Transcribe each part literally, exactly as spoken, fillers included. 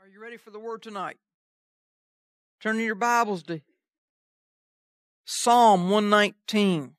Are you ready for the word tonight? Turn in your Bibles to Psalm one nineteen.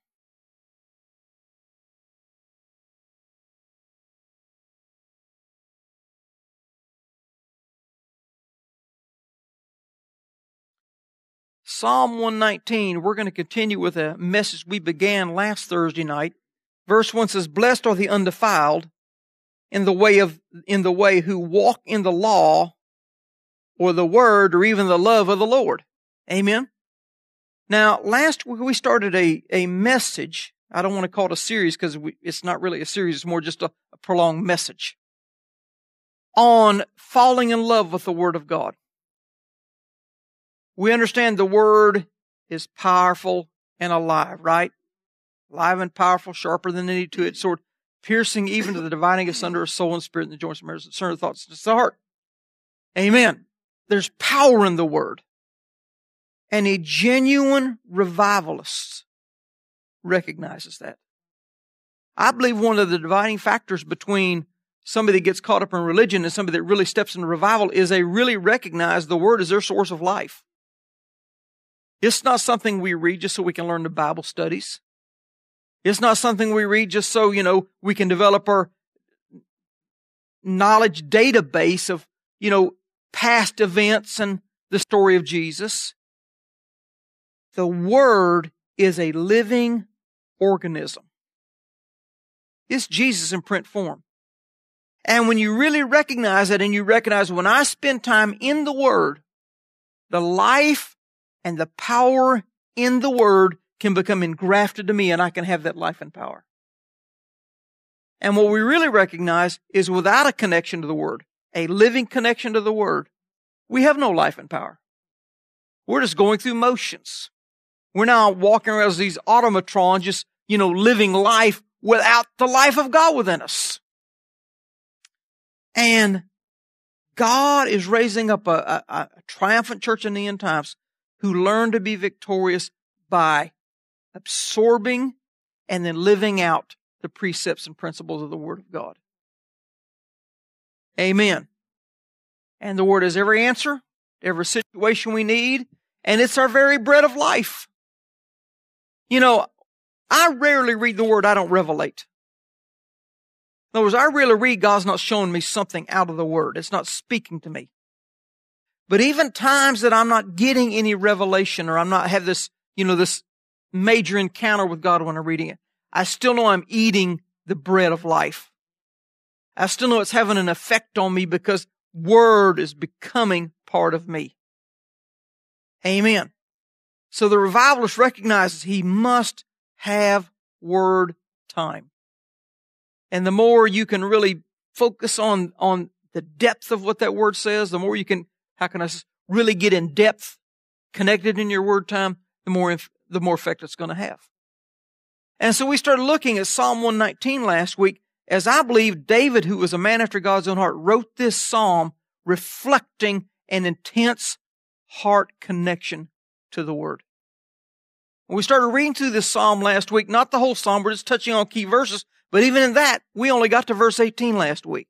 Psalm one nineteen, we're going to continue with a message we began last Thursday night. Verse one says, "Blessed are the undefiled in the way of in the way who walk in the law or the word or even the love of the Lord." Amen. Now, last week we started a, a message. I don't want to call it a series because it's not really a series. It's more just a, a prolonged message on falling in love with the Word of God. We understand the Word is powerful and alive, right? Alive and powerful, sharper than any two-edged sword, piercing even to the dividing asunder of soul and spirit and the joints and marrow, discerning the thoughts of the heart. Amen. There's power in the Word. And a genuine revivalist recognizes that. I believe one of the dividing factors between somebody that gets caught up in religion and somebody that really steps into revival is they really recognize the Word as their source of life. It's not something we read just so we can learn the Bible studies. It's not something we read just so, you know, we can develop our knowledge database of, you know, past events and the story of Jesus. The Word is a living organism. It's Jesus in print form. And when you really recognize it and you recognize when I spend time in the Word, the life and the power in the Word can become engrafted to me and I can have that life and power. And what we really recognize is without a connection to the Word, a living connection to the Word, we have no life and power. We're just going through motions. We're now walking around as these automatrons, just, you know, living life without the life of God within us. And God is raising up a, a, a triumphant church in the end times who learn to be victorious by absorbing and then living out the precepts and principles of the Word of God. Amen. And the Word is every answer, every situation we need, and it's our very bread of life. You know, I rarely read the Word I don't revelate. In other words, I really read God's not showing me something out of the Word. It's not speaking to me. But even times that I'm not getting any revelation or I'm not have this, you know, this major encounter with God when I'm reading it, I still know I'm eating the bread of life. I still know it's having an effect on me because Word is becoming part of me. Amen. So the revivalist recognizes he must have Word time. And the more you can really focus on, on the depth of what that Word says, the more you can, how can I say, really get in depth, connected in your Word time, the more, the more effect it's going to have. And so we started looking at Psalm one nineteen last week, as I believe David, who was a man after God's own heart, wrote this psalm reflecting an intense heart connection to the Word. We started reading through this psalm last week, not the whole psalm, we're just touching on key verses, but even in that, we only got to verse eighteen last week.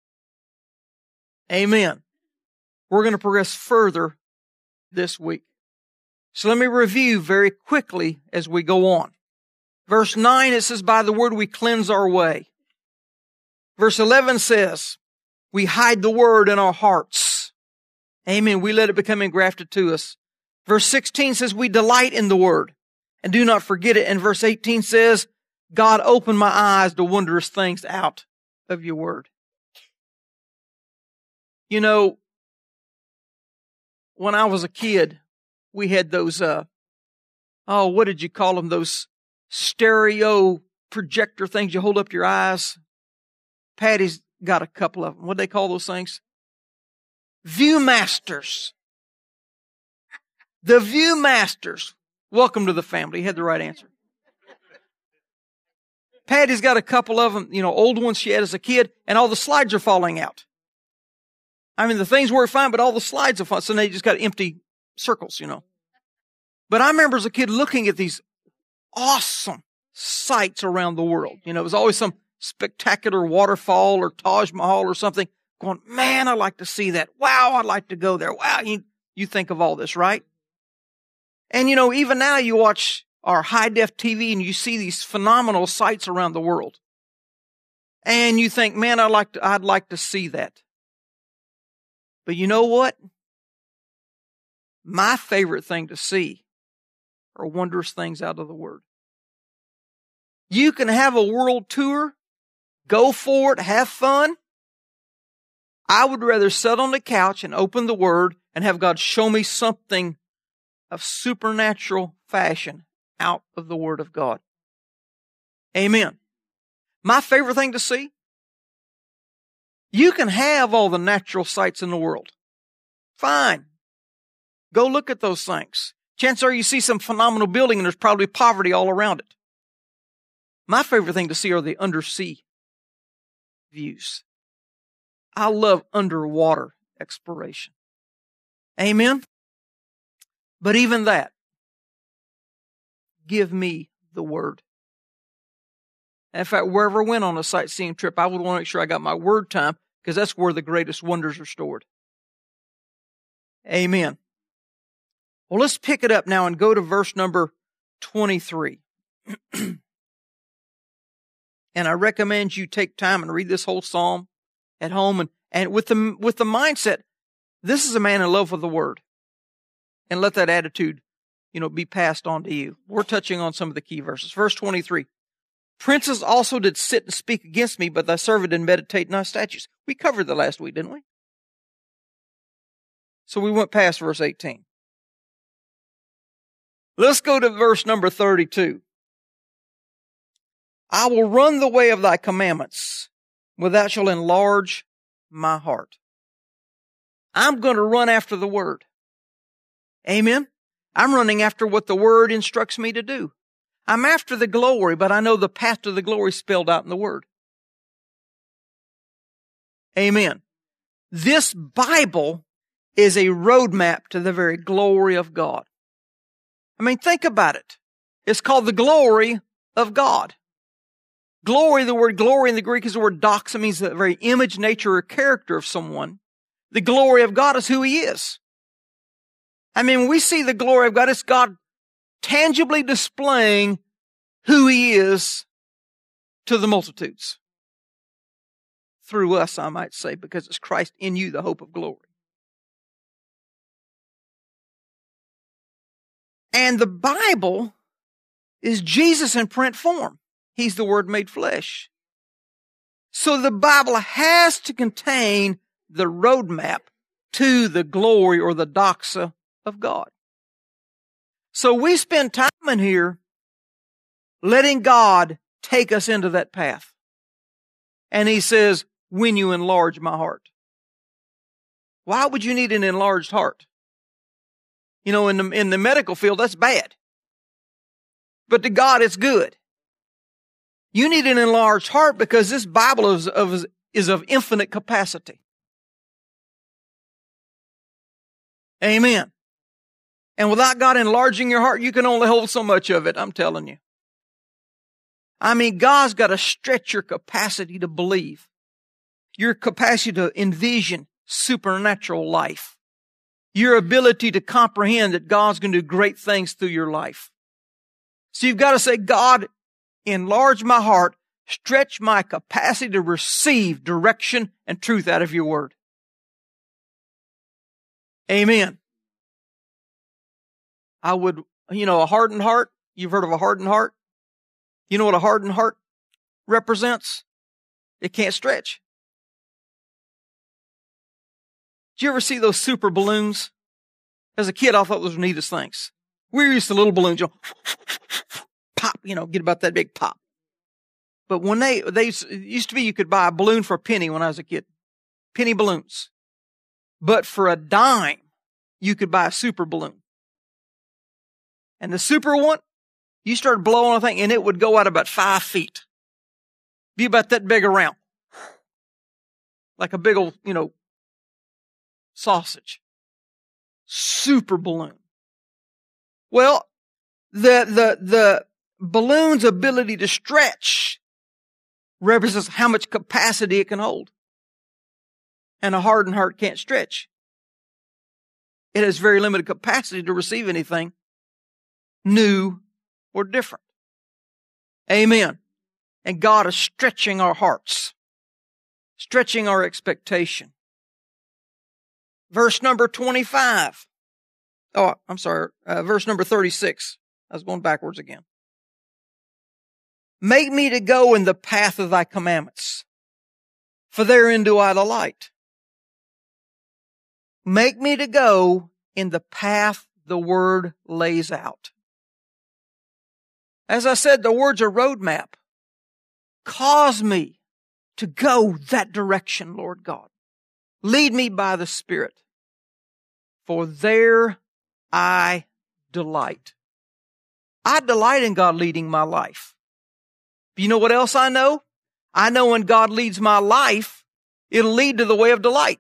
Amen. We're going to progress further this week. So let me review very quickly as we go on. Verse nine, it says, "By the Word we cleanse our way." Verse eleven says, "We hide the Word in our hearts." Amen. We let it become engrafted to us. Verse sixteen says, "We delight in the Word and do not forget it." And verse eighteen says, "God, open my eyes to wondrous things out of your Word." You know, when I was a kid, we had those, uh, oh, what did you call them? Those stereo projector things you hold up to your eyes. Patty's got a couple of them. What do they call those things? Viewmasters. The Viewmasters. Welcome to the family. You had the right answer. Patty's got a couple of them, you know, old ones she had as a kid, and all the slides are falling out. I mean, the things work fine, but all the slides are fine, so they just got empty circles, you know. But I remember as a kid looking at these awesome sights around the world. You know, it was always some spectacular waterfall or Taj Mahal or something going, man, I'd like to see that. Wow, I'd like to go there. Wow, you, you think of all this, right? And you know, even now you watch our high-def T V and you see these phenomenal sights around the world. And you think, man, I'd like to, I'd like to see that. But you know what? My favorite thing to see are wondrous things out of the Word. You can have a world tour, go for it, have fun. I would rather sit on the couch and open the Word and have God show me something of supernatural fashion out of the Word of God. Amen. My favorite thing to see, you can have all the natural sights in the world. Fine. Go look at those things. Chances are you see some phenomenal building and there's probably poverty all around it. My favorite thing to see are the undersea views. I love underwater exploration. Amen? But even that, give me the Word. In fact, wherever I went on a sightseeing trip, I would want to make sure I got my Word time because that's where the greatest wonders are stored. Amen. Well, let's pick it up now and go to verse number twenty-three. And I recommend you take time and read this whole psalm at home and, and with the, with the mindset, this is a man in love with the Word. And let that attitude, you know, be passed on to you. We're touching on some of the key verses. Verse twenty-three. Princes also did sit and speak against me, but thy servant did meditate in thy statutes. We covered that last week, didn't we? So we went past verse eighteen. Let's go to verse number thirty-two. I will run the way of thy commandments, where thou shalt enlarge my heart. I'm going to run after the Word. Amen? I'm running after what the Word instructs me to do. I'm after the glory, but I know the path to the glory spelled out in the Word. Amen. This Bible is a roadmap to the very glory of God. I mean, think about it. It's called the glory of God. Glory, the word glory in the Greek is the word doxa, means the very image, nature, or character of someone. The glory of God is who He is. I mean, when we see the glory of God, it's God tangibly displaying who He is to the multitudes. Through us, I might say, because it's Christ in you, the hope of glory. And the Bible is Jesus in print form. He's the Word made flesh. So the Bible has to contain the roadmap to the glory or the doxa of God. So we spend time in here letting God take us into that path. And He says, when you enlarge my heart. Why would you need an enlarged heart? You know, in the, in the medical field, that's bad. But to God, it's good. You need an enlarged heart because this Bible is of, is of infinite capacity. Amen. And without God enlarging your heart, you can only hold so much of it, I'm telling you. I mean, God's got to stretch your capacity to believe, your capacity to envision supernatural life, your ability to comprehend that God's going to do great things through your life. So you've got to say, God, enlarge my heart, stretch my capacity to receive direction and truth out of your Word. Amen. I would, you know, a hardened heart, you've heard of a hardened heart? You know what a hardened heart represents? It can't stretch. Did you ever see those super balloons? As a kid, I thought those were the neatest things. We were used to little balloons, you know, pop, you know, get about that big pop. But when they, they, it used to be you could buy a balloon for a penny when I was a kid. Penny balloons. But for a dime, you could buy a super balloon. And the super one, you started blowing a thing and it would go out about five feet. Be about that big around. Like a big old, you know, sausage. Super balloon. Well, the, the, the balloon's ability to stretch represents how much capacity it can hold. And a hardened heart can't stretch. It has very limited capacity to receive anything new or different. Amen. And God is stretching our hearts, stretching our expectation. Verse number twenty-five. Oh, I'm sorry. Uh, verse number thirty-six. I was going backwards again. Make me to go in the path of thy commandments, for therein do I delight. Make me to go in the path the word lays out. As I said, the word's a roadmap. Cause me to go that direction, Lord God. Lead me by the Spirit, for there I delight. I delight in God leading my life. You know what else I know? I know when God leads my life, it'll lead to the way of delight.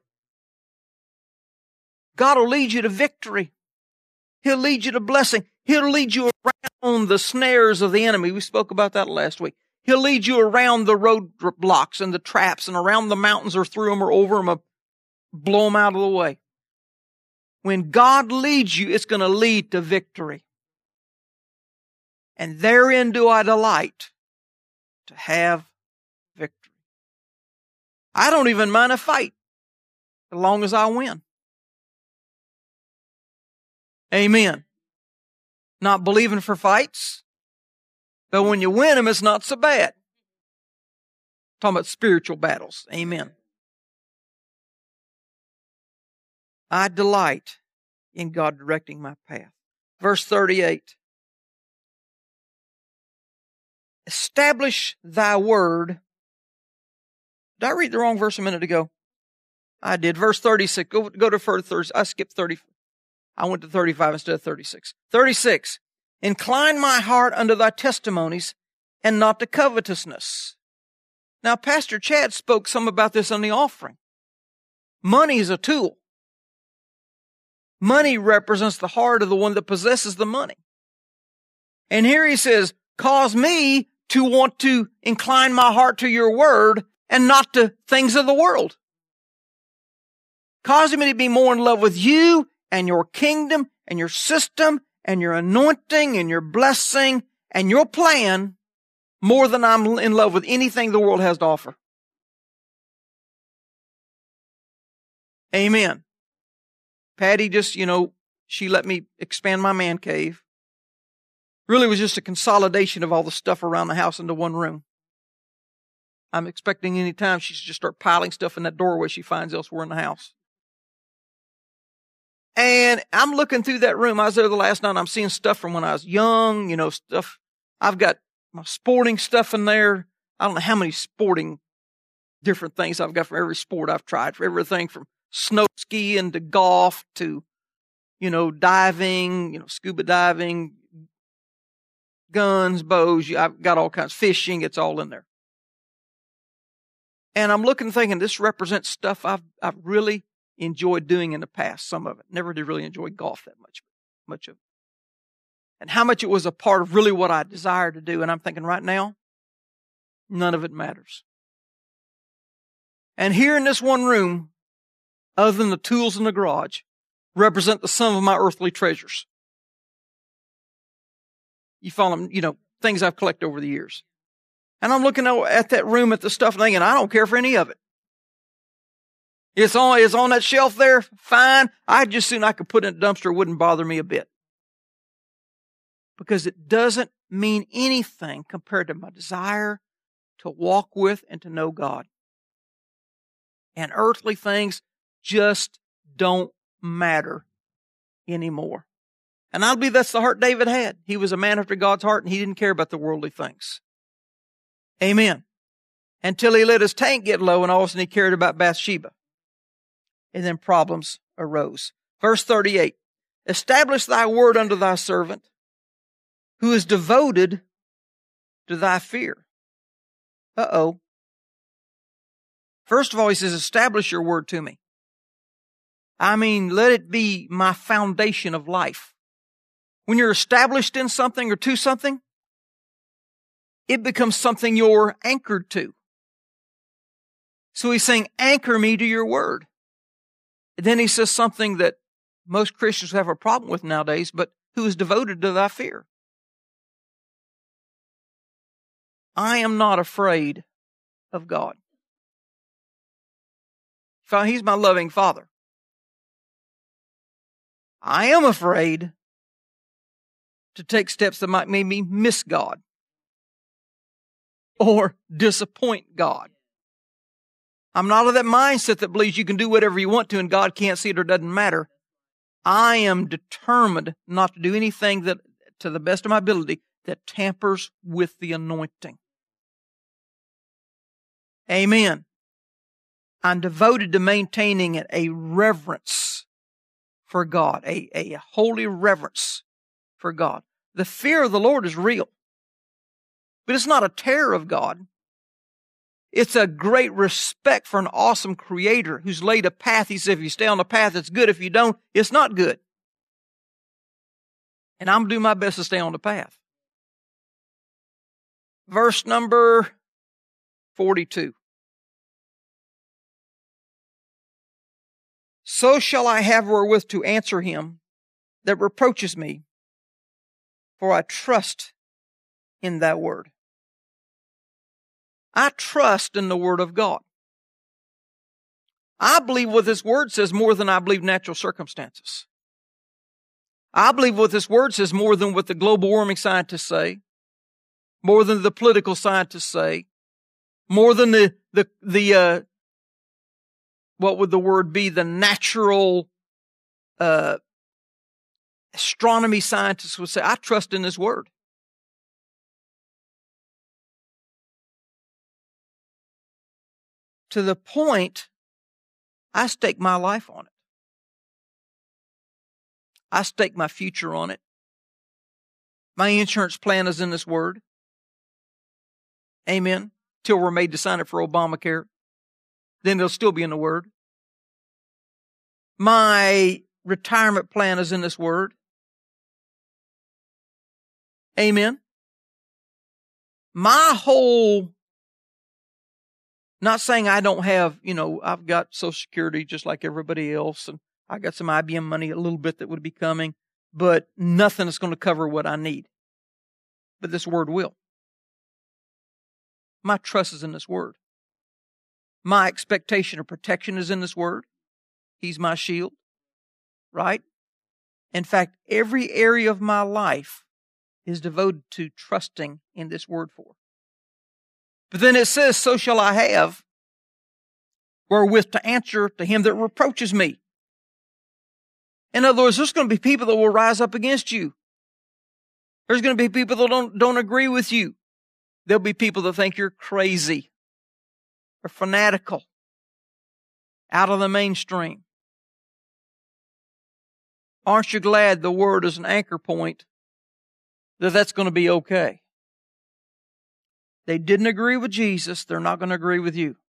God will lead you to victory. He'll lead you to blessing. He'll lead you around the snares of the enemy. We spoke about that last week. He'll lead you around the roadblocks and the traps and around the mountains or through them or over them, or blow them out of the way. When God leads you, it's going to lead to victory. And therein do I delight, to have victory. I don't even mind a fight as long as I win. Amen. Not believing for fights, but when you win them, it's not so bad. Talking about spiritual battles. Amen. I delight in God directing my path. Verse thirty-eight. Establish thy word. Did I read the wrong verse a minute ago? I did. Verse thirty-six. Go, go to thirty. I skipped thirty. I went to thirty-five instead of thirty-six. thirty-six. Incline my heart unto thy testimonies and not to covetousness. Now, Pastor Chad spoke some about this on the offering. Money is a tool. Money represents the heart of the one that possesses the money. And here he says, cause me to want to incline my heart to your word and not to things of the world. Cause me to be more in love with you and your kingdom and your system and your anointing and your blessing and your plan more than I'm in love with anything the world has to offer. Amen. Patty just, you know, she let me expand my man cave. Really was just a consolidation of all the stuff around the house into one room. I'm expecting any time she should just start piling stuff in that doorway she finds elsewhere in the house. And I'm looking through that room. I was there the last night. I'm seeing stuff from when I was young, you know, stuff. I've got my sporting stuff in there. I don't know how many sporting different things I've got from every sport I've tried, for everything from snow skiing to golf to, you know, diving, you know, scuba diving, guns, bows. I've got all kinds of fishing. It's all in there. And I'm looking thinking this represents stuff I've, I've really enjoyed doing in the past. Some of it. Never did really enjoy golf that much, much of it. And how much it was a part of really what I desired to do. And I'm thinking right now, none of it matters. And here in this one room, other than the tools in the garage, represent the sum of my earthly treasures. You follow them, you know, things I've collected over the years. And I'm looking at that room at the stuff and thinking, I don't care for any of it. It's on, it's on that shelf there, fine. I just soon I could put it in a dumpster, it wouldn't bother me a bit. Because it doesn't mean anything compared to my desire to walk with and to know God. And earthly things just don't matter anymore. And I believe that's the heart David had. He was a man after God's heart, and he didn't care about the worldly things. Amen. Until he let his tank get low, and all of a sudden he cared about Bathsheba. And then problems arose. Verse thirty-eight. Establish thy word unto thy servant, who is devoted to thy fear. Uh-oh. First of all, he says, establish your word to me. I mean, let it be my foundation of life. When you're established in something or to something, it becomes something you're anchored to. So he's saying, anchor me to your word. then he says something that most Christians have a problem with nowadays, but who is devoted to thy fear. I am not afraid of God. He's my loving Father. I am afraid to take steps that might make me miss God or disappoint God. I'm not of that mindset that believes you can do whatever you want to and God can't see it or doesn't matter. I am determined not to do anything that, to the best of my ability, that tampers with the anointing. Amen. I'm devoted to maintaining a reverence for God, a, a holy reverence for God. The fear of the Lord is real, but it's not a terror of God. It's a great respect for an awesome Creator who's laid a path. He said, if you stay on the path, it's good. If you don't, it's not good. And I'm going to do my best to stay on the path. Verse number forty-two. So shall I have wherewith to answer him that reproaches me, for I trust in thy word. I trust in the word of God. I believe what this word says more than I believe natural circumstances. I believe what this word says more than what the global warming scientists say, more than the political scientists say, more than the, the, the, uh, what would the word be? The natural, uh, astronomy scientists would say. I trust in this word. To the point, I stake my life on it. I stake my future on it. My insurance plan is in this word. Amen. Till we're made to sign it for Obamacare. Then it'll still be in the word. My retirement plan is in this word. Amen. My whole, not saying I don't have, you know, I've got Social Security just like everybody else, and I got some I B M money, a little bit that would be coming, but nothing is going to cover what I need. But this word will. My trust is in this word. My expectation of protection is in this word. He's my shield, right? In fact, every area of my life is devoted to trusting in this word for. But then it says, so shall I have wherewith to answer to him that reproaches me. In other words, there's going to be people that will rise up against you. There's going to be people that don't, don't agree with you. There'll be people that think you're crazy or fanatical, out of the mainstream. Aren't you glad the word is an anchor point that that's going to be okay? They didn't agree with Jesus. They're not going to agree with you.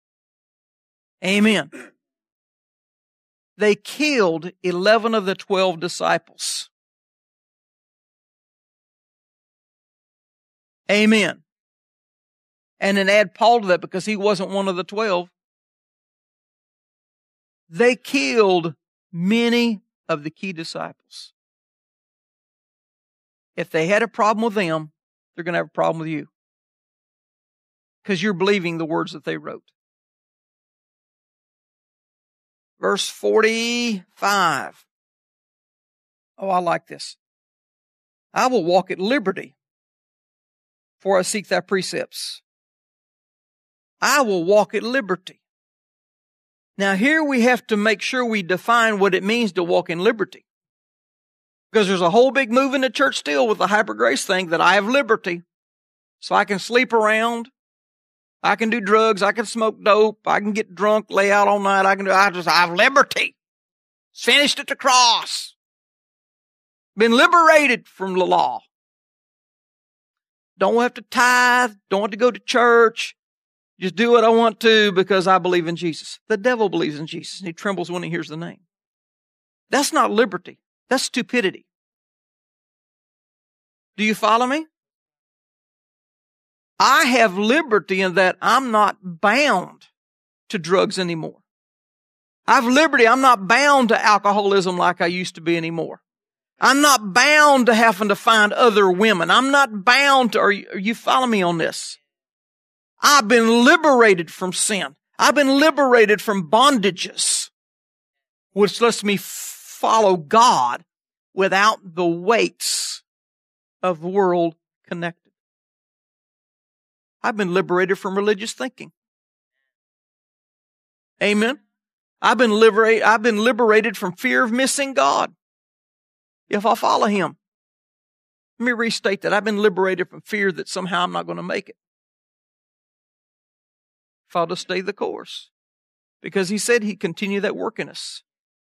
Amen. They killed eleven of the twelve disciples. Amen. And then add Paul to that because he wasn't one of the twelve. They killed many of the key disciples. If they had a problem with them, they're going to have a problem with you. Because you're believing the words that they wrote. Verse forty-five. Oh, I like this. I will walk at liberty, for I seek thy precepts. I will walk at liberty. Now here we have to make sure we define what it means to walk in liberty. Because there's a whole big move in the church still with the hyper grace thing that I have liberty. So I can sleep around. I can do drugs. I can smoke dope. I can get drunk, lay out all night. I can do, I just, I have liberty. It's finished at the cross. Been liberated from the law. Don't have to tithe. Don't have to go to church. Just do what I want to because I believe in Jesus. The devil believes in Jesus and he trembles when he hears the name. That's not liberty. That's stupidity. Do you follow me? I have liberty in that I'm not bound to drugs anymore. I have liberty. I'm not bound to alcoholism like I used to be anymore. I'm not bound to having to find other women. I'm not bound to, are you, are you following me on this? I've been liberated from sin. I've been liberated from bondages, which lets me follow God without the weights of world connected. I've been liberated from religious thinking. Amen. I've been liberated, I've been liberated from fear of missing God if I follow Him. Let me restate that. I've been liberated from fear that somehow I'm not going to make it if I'll just stay the course. Because He said He'd continue that work in us.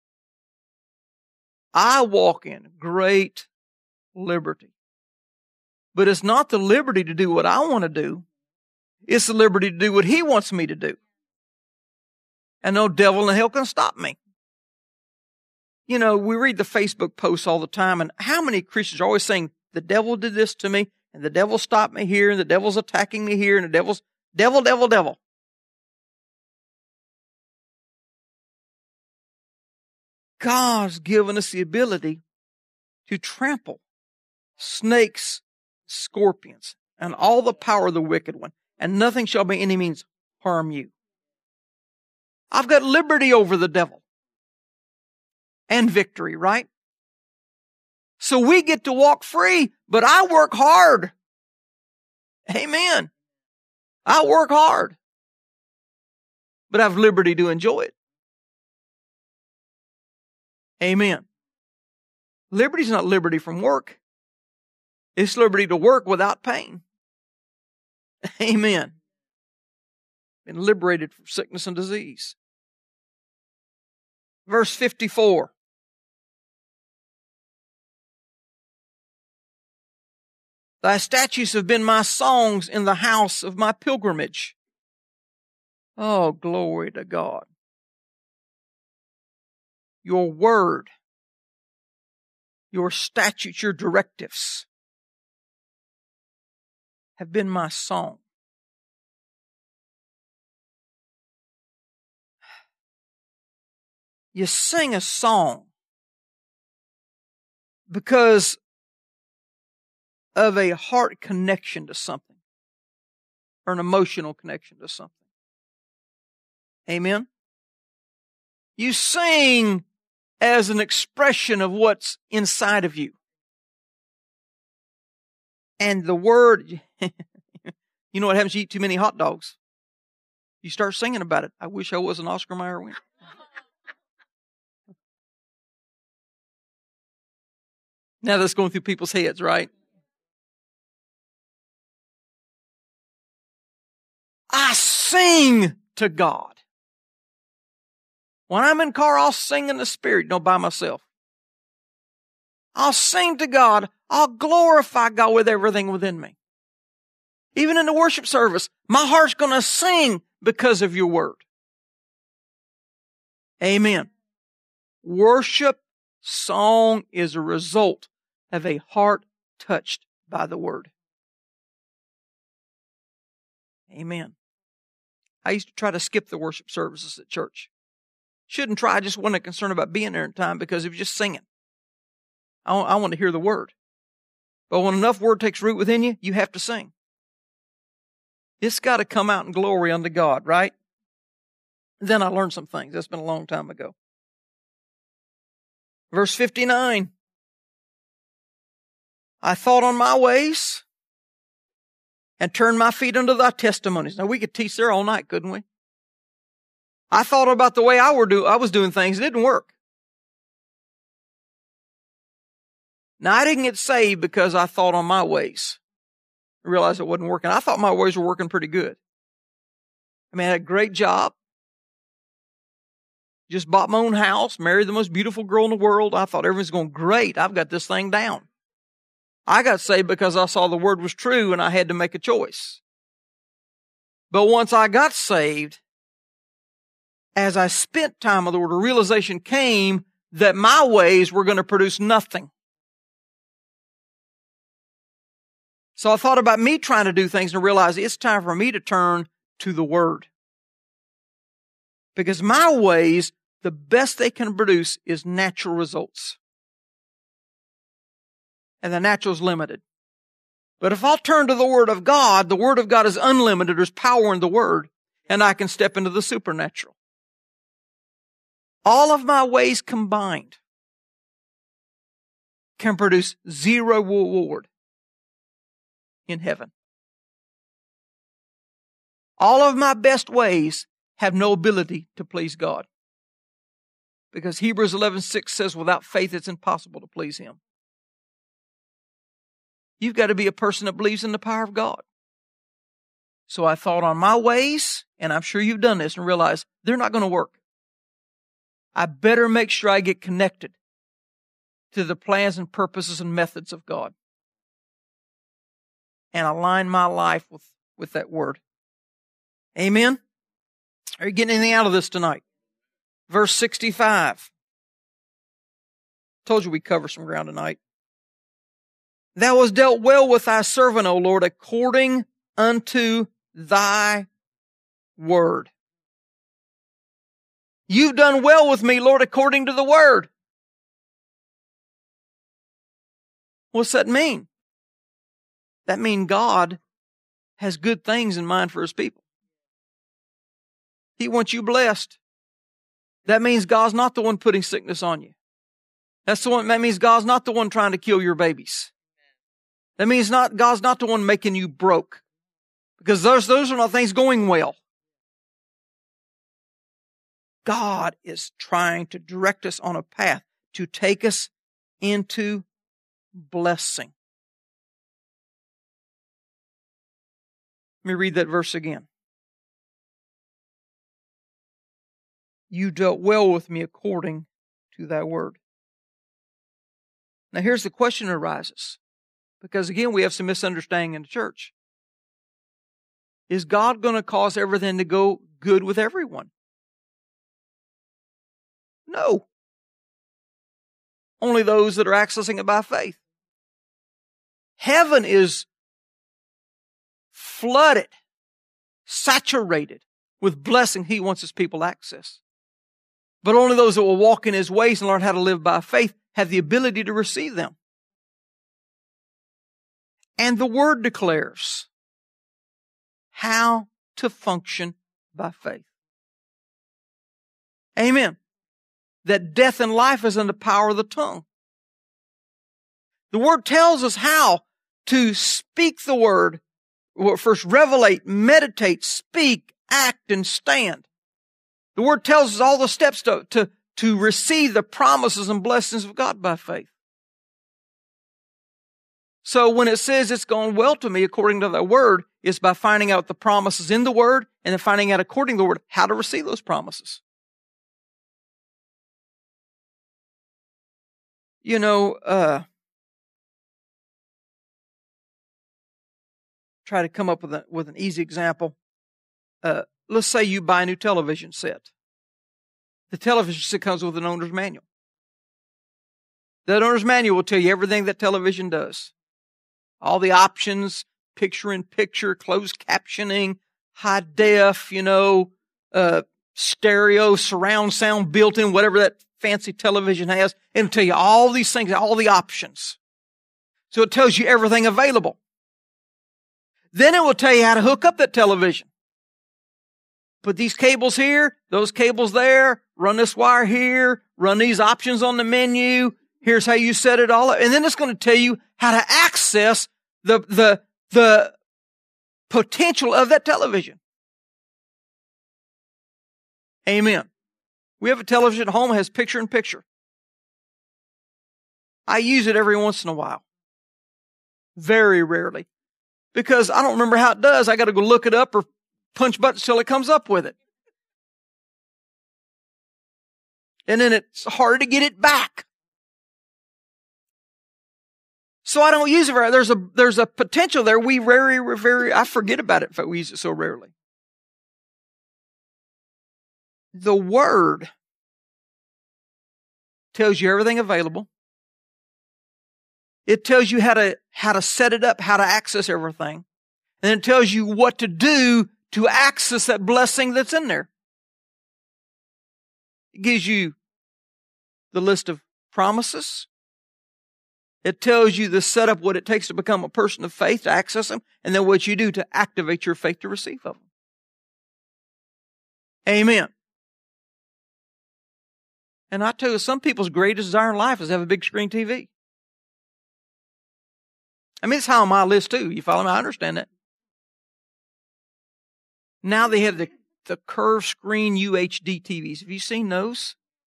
I walk in great liberty. But it's not the liberty to do what I want to do. It's the liberty to do what He wants me to do. And no devil in hell can stop me. You know, we read the Facebook posts all the time, and how many Christians are always saying, the devil did this to me, and the devil stopped me here, and the devil's attacking me here, and the devil's, devil, devil, devil. God's given us the ability to trample snakes, scorpions, and all the power of the wicked one, and nothing shall by any means harm you. I've got liberty over the devil and victory, right? So we get to walk free, but I work hard. Amen. I work hard, but I have liberty to enjoy it. Amen. Liberty is not liberty from work. It's liberty to work without pain. Amen. Been liberated from sickness and disease. Verse fifty-four. Thy statutes have been my songs in the house of my pilgrimage. Oh, glory to God. Your word, your statutes, your directives have been my song. You sing a song because of a heart connection to something or an emotional connection to something. Amen? You sing as an expression of what's inside of you. And the word, you know what happens? You eat too many hot dogs. You start singing about it. I wish I was an Oscar Mayer winner. Now that's going through people's heads, right? I sing to God. When I'm in the car, I'll sing in the Spirit, no, by myself. I'll sing to God. I'll glorify God with everything within me. Even in the worship service, my heart's going to sing because of your word. Amen. Worship song is a result of a heart touched by the word. Amen. I used to try to skip the worship services at church. Shouldn't try. I just wasn't concerned about being there in time because it was just singing. I want, I want to hear the word. But when enough word takes root within you, you have to sing. It's got to come out in glory unto God, right? Then I learned some things. That's been a long time ago. Verse fifty-nine. I thought on my ways and turned my feet unto thy testimonies. Now we could teach there all night, couldn't we? I thought about the way I, were do, I was doing things. It didn't work. Now I didn't get saved because I thought on my ways. I realized it wasn't working. I thought my ways were working pretty good. I mean, I had a great job. Just bought my own house, married the most beautiful girl in the world. I thought everything's going great. I've got this thing down. I got saved because I saw the word was true and I had to make a choice. But once I got saved, as I spent time with the word, a realization came that my ways were going to produce nothing. So I thought about me trying to do things and realized it's time for me to turn to the word. Because my ways the best they can produce is natural results. And the natural is limited. But if I'll turn to the Word of God, the Word of God is unlimited. There's power in the Word, and I can step into the supernatural. All of my ways combined can produce zero reward in heaven. All of my best ways have no ability to please God. Because Hebrews eleven six says, without faith it's impossible to please Him. You've got to be a person that believes in the power of God. So I thought on my ways, and I'm sure you've done this and realized they're not going to work. I better make sure I get connected to the plans and purposes and methods of God. And align my life with, with that Word. Amen? Are you getting anything out of this tonight? Verse sixty-five. Told you we'd cover some ground tonight. Thou hast dealt well with thy servant, O Lord, according unto thy word. You've done well with me, Lord, according to the word. What's that mean? That means God has good things in mind for His people. He wants you blessed. That means God's not the one putting sickness on you. That's the one, that means God's not the one trying to kill your babies. That means not, God's not the one making you broke. Because those, those are not things going well. God is trying to direct us on a path to take us into blessing. Let me read that verse again. You dealt well with me according to thy word. Now here's the question that arises. Because again, we have some misunderstanding in the church. Is God going to cause everything to go good with everyone? No. Only those that are accessing it by faith. Heaven is flooded, saturated with blessing He wants His people to access. But only those that will walk in His ways and learn how to live by faith have the ability to receive them. And the Word declares how to function by faith. Amen. That death and life is in the power of the tongue. The Word tells us how to speak the Word. Well, first, revelate, meditate, speak, act, and stand. The Word tells us all the steps to, to, to receive the promises and blessings of God by faith. So when it says it's gone well to me according to the Word, it's by finding out the promises in the Word and then finding out according to the Word how to receive those promises. You know, uh, try to come up with, a, with an easy example. Uh, let's say you buy a new television set. The television set comes with an owner's manual. That owner's manual will tell you everything that television does. All the options, picture-in-picture, closed captioning, high def, you know, uh, stereo, surround sound built in, whatever that fancy television has. It'll tell you all these things, all the options. So it tells you everything available. Then it will tell you how to hook up that television. Put these cables here, those cables there, run this wire here, run these options on the menu. Here's how you set it all up. And then it's going to tell you how to access the, the, the potential of that television. Amen. We have a television at home that has picture-in-picture. I use it every once in a while. Very rarely. Because I don't remember how it does. I got to go look it up or punch buttons till it comes up with it. And then it's hard to get it back. So I don't use it very, there's a, there's a potential there. We very, very, I forget about it if we use it so rarely. The Word tells you everything available. It tells you how to, how to set it up, how to access everything. And it tells you what to do to access that blessing that's in there. It gives you the list of promises. It tells you the setup, what it takes to become a person of faith, to access them, and then what you do to activate your faith to receive of them. Amen. And I tell you, some people's greatest desire in life is to have a big screen T V. I mean, it's high on my list too. You follow me? I understand that. Now they have the, the curved screen U H D T Vs. Have you seen those?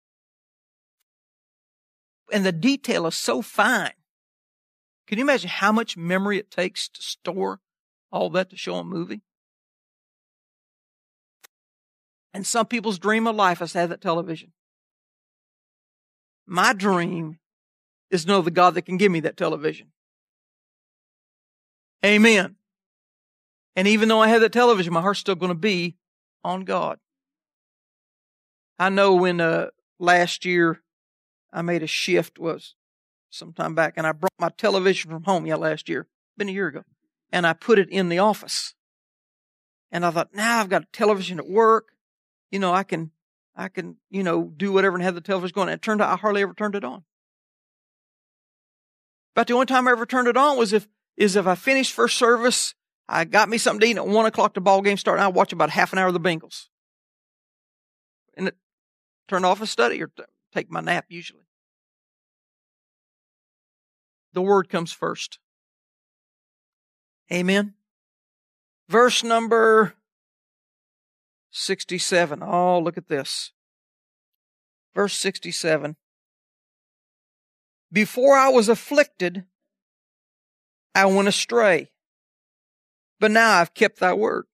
And the detail is so fine. Can you imagine how much memory it takes to store all that to show a movie? And some people's dream of life is to have that television. My dream is to know the God that can give me that television. Amen. And even though I have that television, my heart's still going to be on God. I know when uh, last year I made a shift, was sometime back, and I brought my television from home, yeah, last year, been a year ago, and I put it in the office. And I thought, now I've got a television at work. You know, I can, I can, you know, do whatever and have the television going. And it turned out I hardly ever turned it on. But the only time I ever turned it on was if, is if I finished first service, I got me something to eat, and at one o'clock the ball game started, and I watch about half an hour of the Bengals. And it turned off and study or t- take my nap usually. The Word comes first. Amen. Verse number sixty-seven. Oh, look at this. Verse sixty-seven. Before I was afflicted, I went astray, but now I've kept thy word.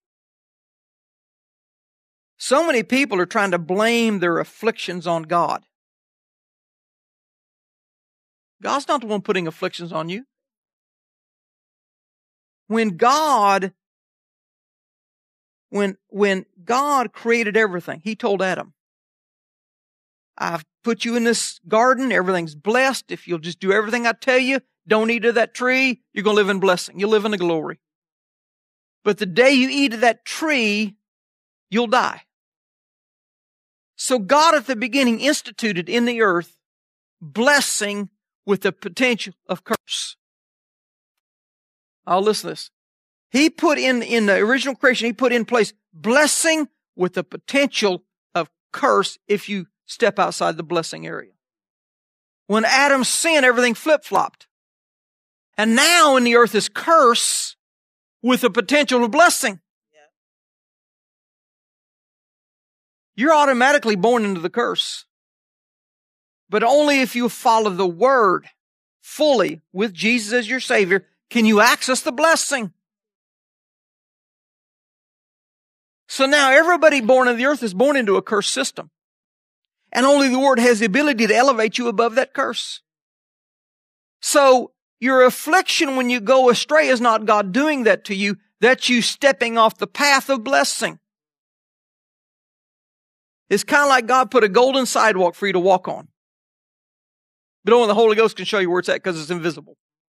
So many people are trying to blame their afflictions on God. God's not the one putting afflictions on you. When God, when, when God created everything, He told Adam, I've put you in this garden, everything's blessed. If you'll just do everything I tell you, don't eat of that tree, you're going to live in blessing. You'll live in the glory. But the day you eat of that tree, you'll die. So God at the beginning instituted in the earth blessing with the potential of curse. I'll listen to this. He put in, in the original creation, He put in place blessing with the potential of curse if you step outside the blessing area. When Adam sinned, everything flip-flopped. And now in the earth is curse with the potential of blessing. Yeah. You're automatically born into the curse. But only if you follow the Word fully with Jesus as your Savior can you access the blessing. So now everybody born in the earth is born into a cursed system. And only the Word has the ability to elevate you above that curse. So your affliction when you go astray is not God doing that to you. That's you stepping off the path of blessing. It's kind of like God put a golden sidewalk for you to walk on. But only the Holy Ghost can show you where it's at because it's invisible.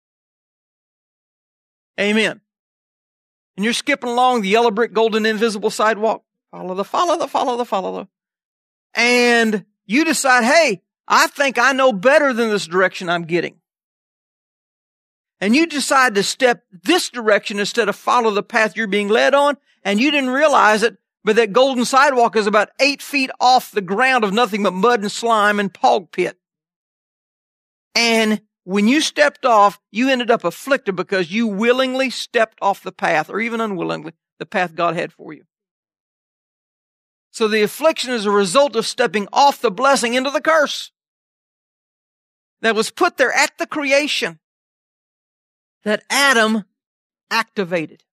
Amen. And you're skipping along the yellow brick, golden, invisible sidewalk. Follow the, follow the, follow the, follow the. And you decide, hey, I think I know better than this direction I'm getting. And you decide to step this direction instead of follow the path you're being led on. And you didn't realize it, but that golden sidewalk is about eight feet off the ground of nothing but mud and slime and pog pit. And when you stepped off, you ended up afflicted because you willingly stepped off the path, or even unwillingly, the path God had for you. So the affliction is a result of stepping off the blessing into the curse that was put there at the creation that Adam activated.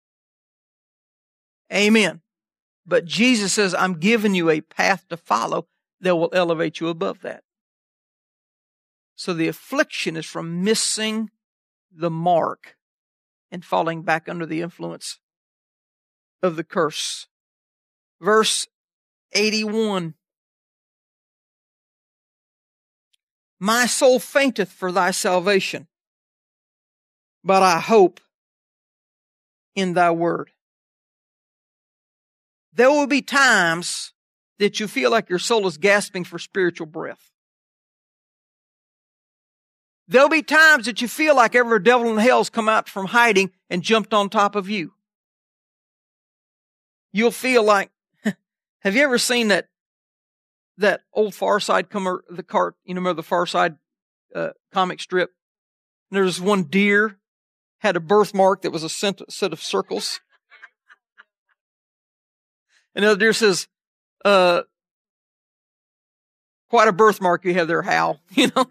Amen. But Jesus says, I'm giving you a path to follow that will elevate you above that. So the affliction is from missing the mark and falling back under the influence of the curse. Verse eighty-one. My soul fainteth for thy salvation, but I hope in thy word. There will be times that you feel like your soul is gasping for spiritual breath. There'll be times that you feel like every devil in hell's come out from hiding and jumped on top of you. You'll feel like, have you ever seen that that old Far Side comer, the cart, you know, remember the Far Side uh, comic strip? And there's one deer had a birthmark that was a set of circles. And the other deer says, uh, quite a birthmark you have there, Hal, you know?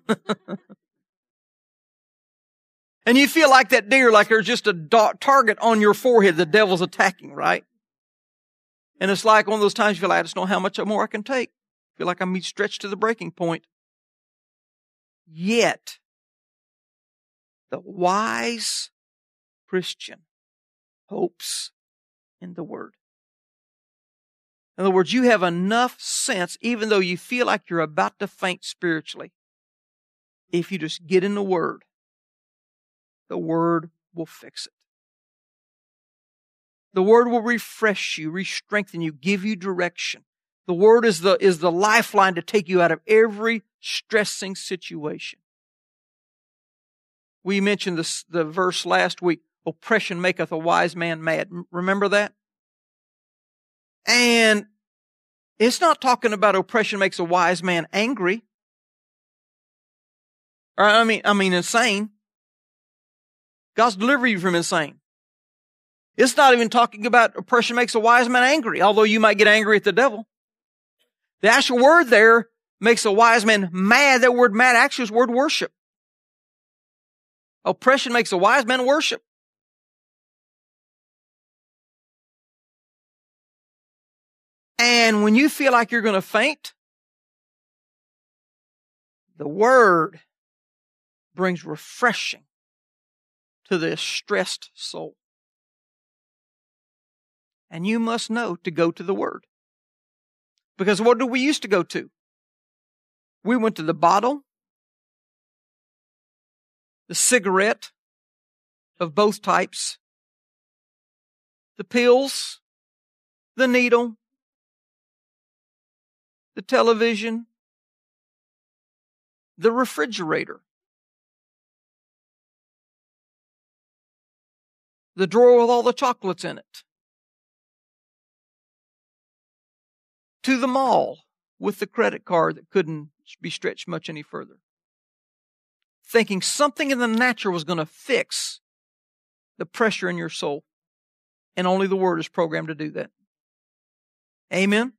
And you feel like that deer, like there's just a target on your forehead the devil's attacking, right? And it's like one of those times you feel like, I just don't know how much more I can take. I feel like I'm stretched to the breaking point. Yet, the wise Christian hopes in the Word. In other words, you have enough sense, even though you feel like you're about to faint spiritually, if you just get in the Word, the Word will fix it. The Word will refresh you, re-strengthen you, give you direction. The Word is the, is the lifeline to take you out of every stressing situation. We mentioned this, the verse last week, oppression maketh a wise man mad. Remember that? And it's not talking about oppression makes a wise man angry. Or I mean, I mean insane. God's delivered you from insane. It's not even talking about oppression makes a wise man angry, although you might get angry at the devil. The actual word there makes a wise man mad. That word mad actually is word worship. Oppression makes a wise man worship. And when you feel like you're going to faint, the Word brings refreshing to this stressed soul. And you must know to go to the Word. Because what do we used to go to? We went to the bottle, the cigarette of both types, the pills, the needle, the television, the refrigerator, the drawer with all the chocolates in it, to the mall with the credit card that couldn't be stretched much any further, thinking something in the natural was going to fix the pressure in your soul. And only the Word is programmed to do that. Amen?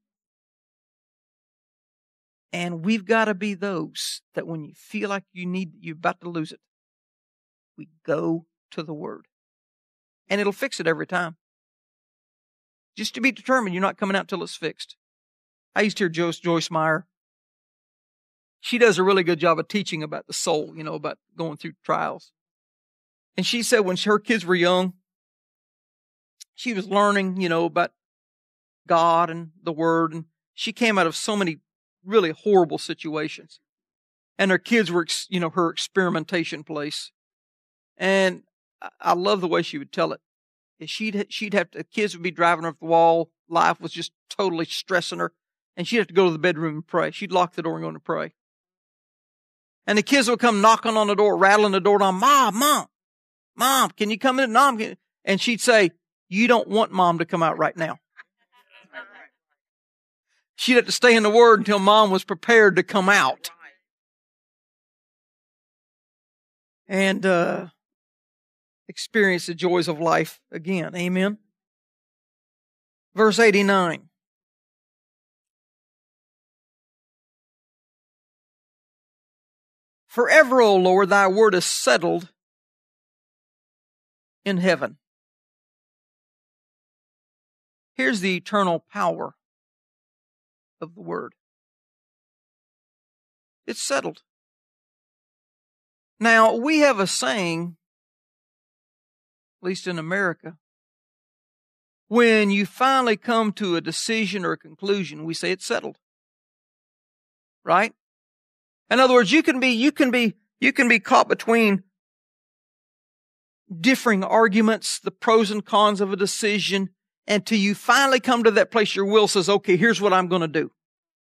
And we've got to be those that when you feel like you need, you're about to lose it, we go to the Word. And it'll fix it every time. Just to be determined you're not coming out till it's fixed. I used to hear Joyce, Joyce Meyer. She does a really good job of teaching about the soul, you know, about going through trials. And she said when her kids were young, she was learning, you know, about God and the Word. And she came out of so many really horrible situations. And her kids were, you know, her experimentation place. And I love the way she would tell it. She'd, she'd have to, kids would be driving her off the wall. Life was just totally stressing her. And she'd have to go to the bedroom and pray. She'd lock the door and go to pray. And the kids would come knocking on the door, rattling the door down. Mom, Mom, Mom, can you come in? Mom, and she'd say, you don't want Mom to come out right now. She'd have to stay in the Word until Mom was prepared to come out. And uh, experience the joys of life again. Amen. Verse eighty-nine. Forever, O Lord, thy word is settled in heaven. Here's the eternal power of the Word. It's settled. Now, we have a saying, at least in America, when you finally come to a decision or a conclusion, we say it's settled. Right? In other words, you can be, you can be, you can be caught between differing arguments, the pros and cons of a decision, until you finally come to that place your will says, okay, here's what I'm going to do.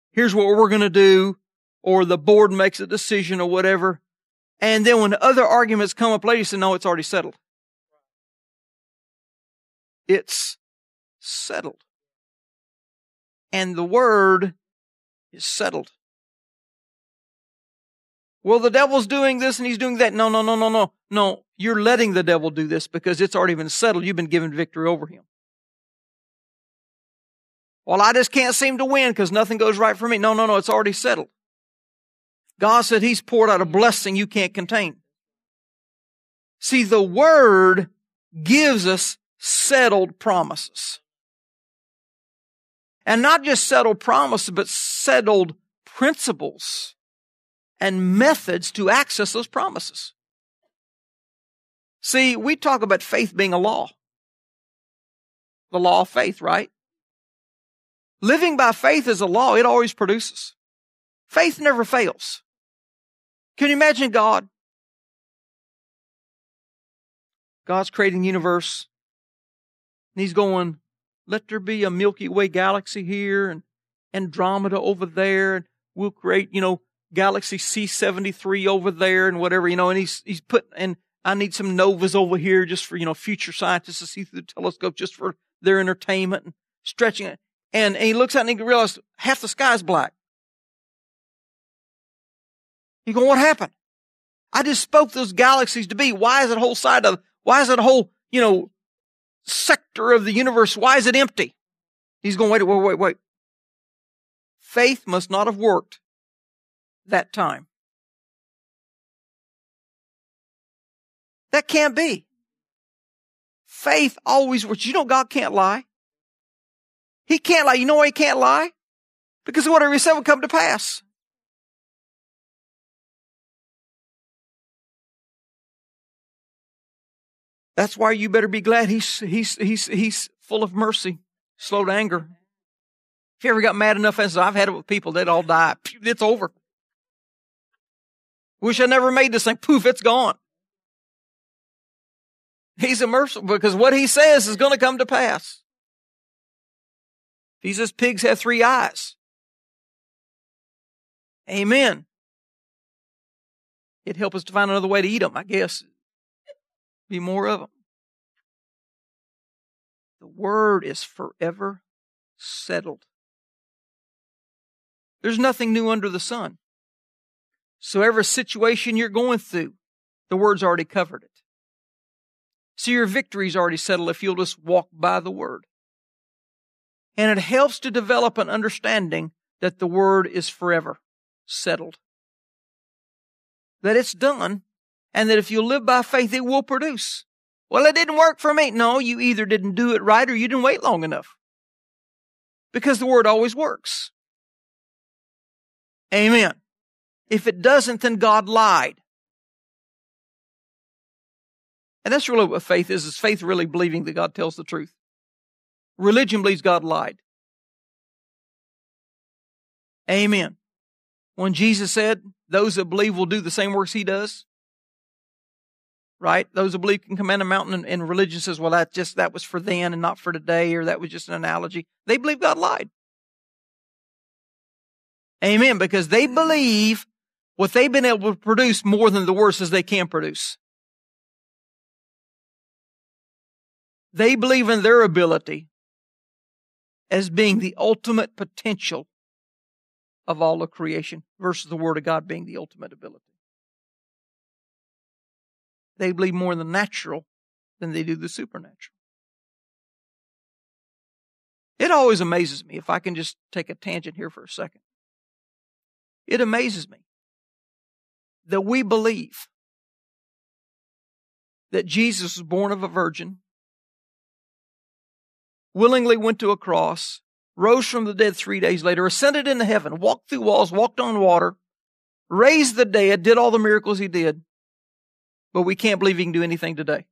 here's what we're going to do, or the board makes a decision or whatever. And then when other arguments come up later, you say, no, it's already settled. It's settled. And the word is settled. Well, the devil's doing this and he's doing that. No, no, no, no, no. No, you're letting the devil do this because it's already been settled. You've been given victory over him. Well, I just can't seem to win because nothing goes right for me. No, no, no, it's already settled. God said He's poured out a blessing you can't contain. See, the Word gives us settled promises. And not just settled promises, but settled principles and methods to access those promises. See, we talk about faith being a law. The law of faith, right? Living by faith is a law. It always produces. Faith never fails. Can you imagine God? God's creating the universe. And He's going, let there be a Milky Way galaxy here and Andromeda over there. And we'll create, you know, galaxy C seventy-three over there and whatever, you know, and he's, he's put, and I need some novas over here just for, you know, future scientists to see through the telescope just for their entertainment and stretching it. And, and he looks out and he realizes half the sky's black. You go, what happened? I just spoke those galaxies to be. Why is that whole side of, why is that whole, you know, sector of the universe, why is it empty? He's going, wait, wait, wait, wait. Faith must not have worked that time. That can't be. Faith always works. You know God can't lie. He can't lie. You know why He can't lie? Because whatever He said will come to pass. That's why you better be glad He's, he's, he's, he's full of mercy, slow to anger. If you ever got mad enough, as I've had it with people, they'd all die. It's over. Wish I never made this thing. Poof, it's gone. He's a merciful because what He says is going to come to pass. He says pigs have three eyes. Amen. It'd help us to find another way to eat them, I guess. Be more of them. The Word is forever settled. There's nothing new under the sun. So every situation you're going through, the Word's already covered it. So your victory's already settled if you'll just walk by the Word. And it helps to develop an understanding that the Word is forever settled. That it's done, and that if you live by faith, it will produce. Well, it didn't work for me. No, you either didn't do it right or you didn't wait long enough. Because the Word always works. Amen. If it doesn't, then God lied. And that's really what faith is. Is faith really believing that God tells the truth? Religion believes God lied. Amen. When Jesus said, those that believe will do the same works He does. Right? Those who believe can command a mountain, and, and religion says, well, that just, that was for then and not for today, or that was just an analogy. They believe God lied. Amen. Because they believe what they've been able to produce more than the worst as they can produce. They believe in their ability as being the ultimate potential of all of creation versus the Word of God being the ultimate ability. They believe more in the natural than they do the supernatural. It always amazes me, if I can just take a tangent here for a second. It amazes me that we believe that Jesus was born of a virgin, willingly went to a cross, rose from the dead three days later, ascended into heaven, walked through walls, walked on water, raised the dead, did all the miracles He did. But we can't believe He can do anything today.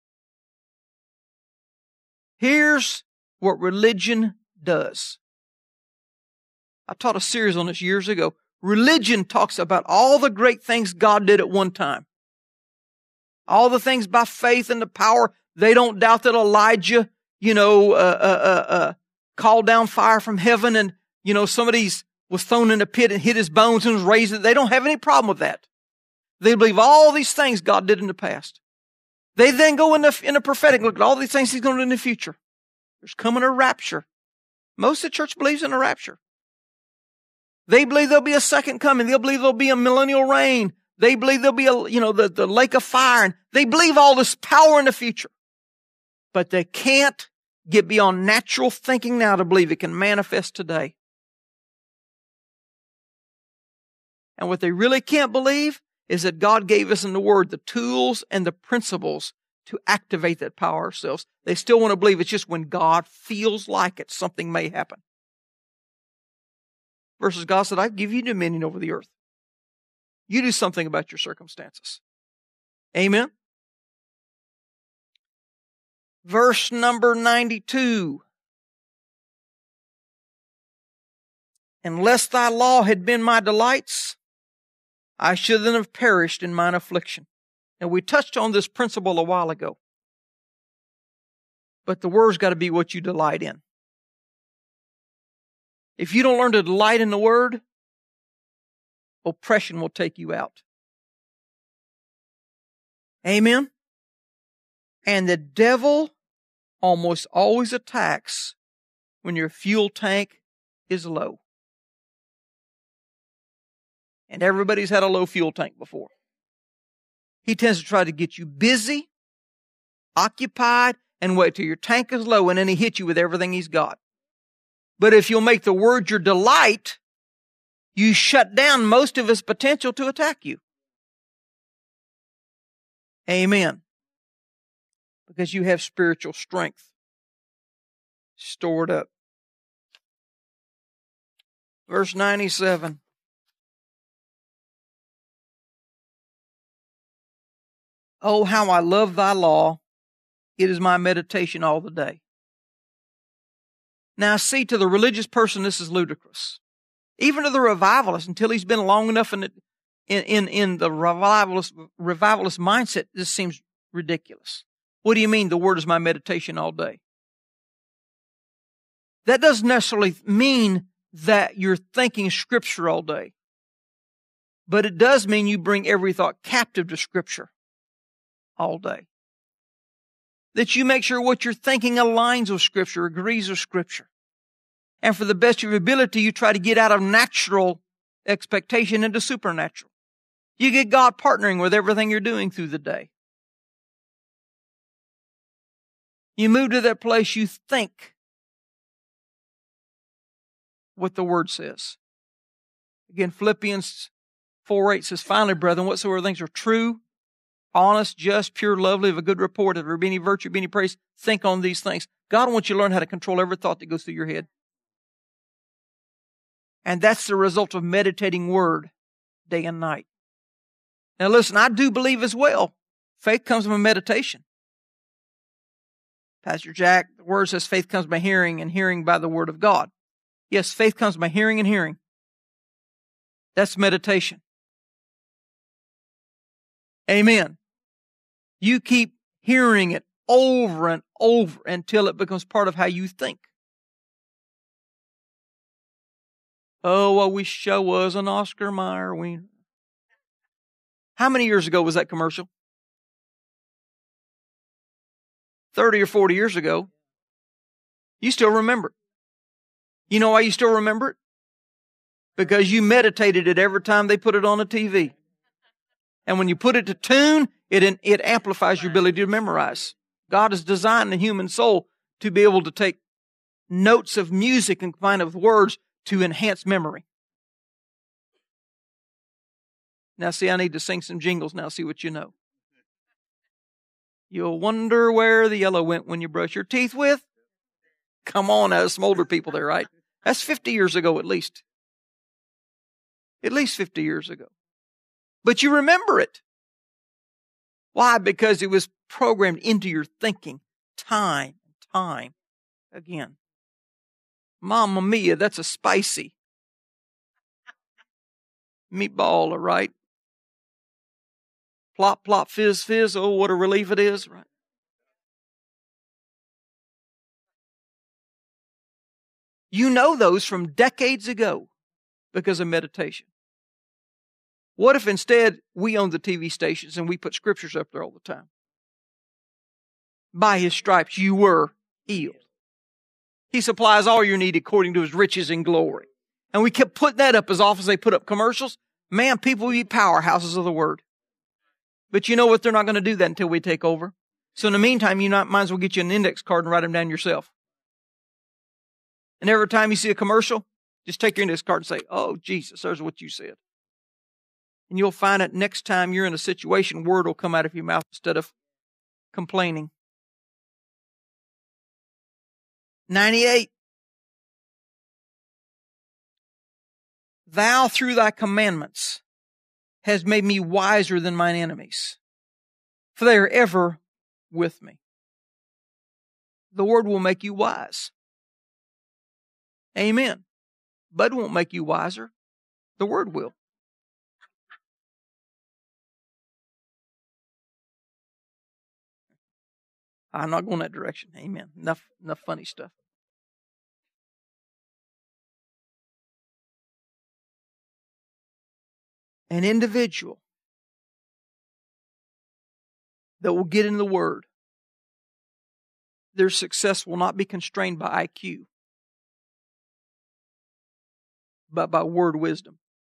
Here's what religion does. I taught a series on this years ago. Religion talks about all the great things God did at one time. All the things by faith and the power. They don't doubt that Elijah, you know, uh, uh, uh, uh, called down fire from heaven, and, you know, some of these was thrown in a pit and hit his bones and was raised. They don't have any problem with that. They believe all these things God did in the past. They then go in the, in the prophetic, look at all these things He's going to do in the future. There's coming a rapture. Most of the church believes in a rapture. They believe there'll be a second coming. They believe there'll be a millennial reign. They believe there'll be a, you know, the, the lake of fire. And they believe all this power in the future. But they can't get beyond natural thinking now to believe it can manifest today. And what they really can't believe is that God gave us in the Word the tools and the principles to activate that power ourselves. They still want to believe it's just when God feels like it, something may happen. Versus God said, I give you dominion over the earth. You do something about your circumstances. Amen? Verse number ninety-two. Unless thy law had been my delights, I should then have perished in mine affliction. And we touched on this principle a while ago. But the Word's got to be what you delight in. If you don't learn to delight in the Word, oppression will take you out. Amen? And the devil almost always attacks when your fuel tank is low. And everybody's had a low fuel tank before. He tends to try to get you busy, occupied, and wait till your tank is low, and then he hits you with everything he's got. But if you'll make the Word your delight, you shut down most of his potential to attack you. Amen. Because you have spiritual strength stored up. Verse ninety-seven. Oh, how I love thy law. It is my meditation all the day. Now, see, to the religious person, this is ludicrous. Even to the revivalist, until he's been long enough in, the, in, in, in the revivalist, revivalist mindset, this seems ridiculous. What do you mean the Word is my meditation all day? That doesn't necessarily mean that you're thinking Scripture all day. But it does mean you bring every thought captive to Scripture all day. That you make sure what you're thinking aligns with Scripture, agrees with Scripture. And for the best of your ability, you try to get out of natural expectation into supernatural. You get God partnering with everything you're doing through the day. You move to that place you think what the Word says. Again, Philippians four eight says, finally, brethren, whatsoever things are true, honest, just, pure, lovely, of a good report, if there be any virtue, be any praise, think on these things. God wants you to learn how to control every thought that goes through your head. And that's the result of meditating Word day and night. Now listen, I do believe as well, faith comes from meditation. Pastor Jack, the Word says faith comes by hearing, and hearing by the Word of God. Yes, faith comes by hearing and hearing. That's meditation. Amen. You keep hearing it over and over until it becomes part of how you think. Oh, I wish I was an Oscar Mayer wiener. How many years ago was that commercial? thirty or forty years ago. You still remember it. You know why you still remember it? Because you meditated it every time they put it on the T V. And when you put it to tune, it, it amplifies your ability to memorize. God has designed the human soul to be able to take notes of music and combine it with words to enhance memory. Now see, I need to sing some jingles now, see what you know. You'll wonder where the yellow went when you brush your teeth with. Come on, there's some older people there, right? That's fifty years ago at least. At least fifty years ago. But you remember it. Why? Because it was programmed into your thinking time and time again. Mamma mia, that's a spicy meatball, all right? Plop, plop, fizz, fizz. Oh, what a relief it is, right? You know those from decades ago. because of meditation? What if instead we own the T V stations and we put scriptures up there all the time? By His stripes you were healed. He supplies all your need according to His riches and glory. And we kept putting that up as often as they put up commercials. Man, people will be powerhouses of the Word. But you know what? They're not going to do that until we take over. So in the meantime, you not, might as well get you an index card and write them down yourself. And every time you see a commercial, just take your index card and say, oh, Jesus, there's what you said. And you'll find that next time you're in a situation, word will come out of your mouth instead of complaining. ninety-eight. Thou through thy commandments hast made me wiser than mine enemies, for they are ever with me. The Word will make you wise. Amen. Bud won't make you wiser. The Word will. I'm not going that direction. Amen. Enough, enough funny stuff. An individual that will get in the Word, their success will not be constrained by I Q, but by word wisdom.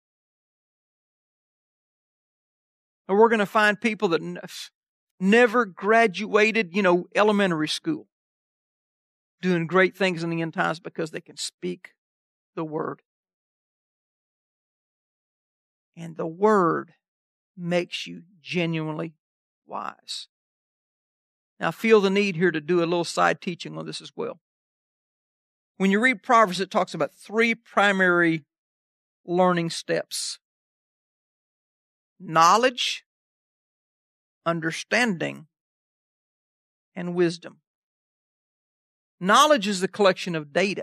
And we're going to find people that n- never graduated, you know, elementary school, doing great things in the end times because they can speak the Word. And the Word makes you genuinely wise. Now, I feel the need here to do a little side teaching on this as well. When you read Proverbs, it talks about three primary learning steps: knowledge, understanding, and wisdom. Knowledge is the collection of data.